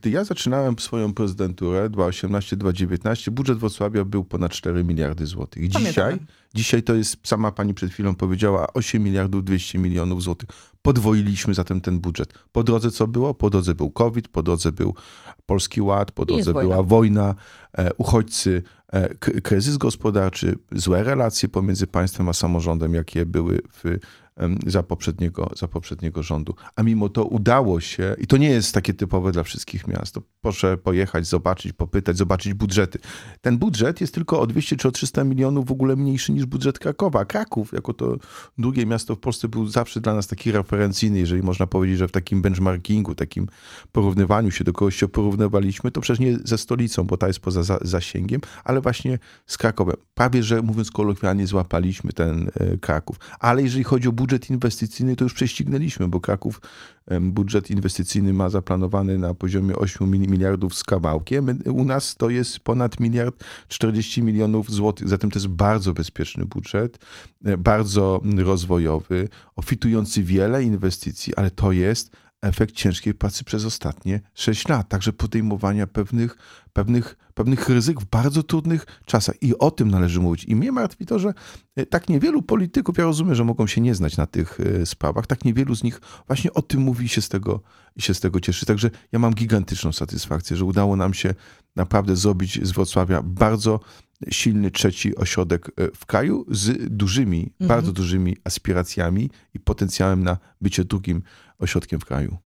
Gdy ja zaczynałem swoją prezydenturę 2018-2019, budżet Wrocławia był ponad 4 miliardy złotych. Dzisiaj to jest, sama pani przed chwilą powiedziała, 8 miliardów 200 milionów złotych. Podwoiliśmy zatem ten budżet. Po drodze co było? Po drodze był COVID, po drodze był Polski Ład, po drodze była wojna, uchodźcy, kryzys gospodarczy, złe relacje pomiędzy państwem a samorządem, jakie były za poprzedniego rządu. A mimo to udało się, i to nie jest takie typowe dla wszystkich miast, to proszę pojechać, zobaczyć, popytać, zobaczyć budżety. Ten budżet jest tylko o 200 czy o 300 milionów w ogóle mniejszy niż budżet Krakowa. Kraków, jako to drugie miasto w Polsce, był zawsze dla nas taki referencyjny, jeżeli można powiedzieć, że w takim benchmarkingu, takim porównywaniu się, do kogoś się porównywaliśmy, to przecież nie ze stolicą, bo ta jest poza zasięgiem, ale właśnie z Krakowem. Prawie, że mówiąc kolokwialnie, złapaliśmy ten Kraków. Ale jeżeli chodzi o budżet inwestycyjny, to już prześcignęliśmy, bo Kraków budżet inwestycyjny ma zaplanowany na poziomie 8 miliardów z kawałkiem. U nas to jest ponad 1,40 milionów złotych. Zatem to jest bardzo bezpieczny budżet, bardzo rozwojowy, obfitujący wiele inwestycji, ale to jest efekt ciężkiej pracy przez ostatnie 6 lat. Także podejmowania pewnych ryzyk w bardzo trudnych czasach. I o tym należy mówić. I mnie martwi to, że tak niewielu polityków, ja rozumiem, że mogą się nie znać na tych sprawach, tak niewielu z nich właśnie o tym mówi i się z tego cieszy. Także ja mam gigantyczną satysfakcję, że udało nam się naprawdę zrobić z Wrocławia bardzo silny trzeci ośrodek w kraju z dużymi, bardzo dużymi aspiracjami i potencjałem na bycie drugim ośrodkiem w kraju.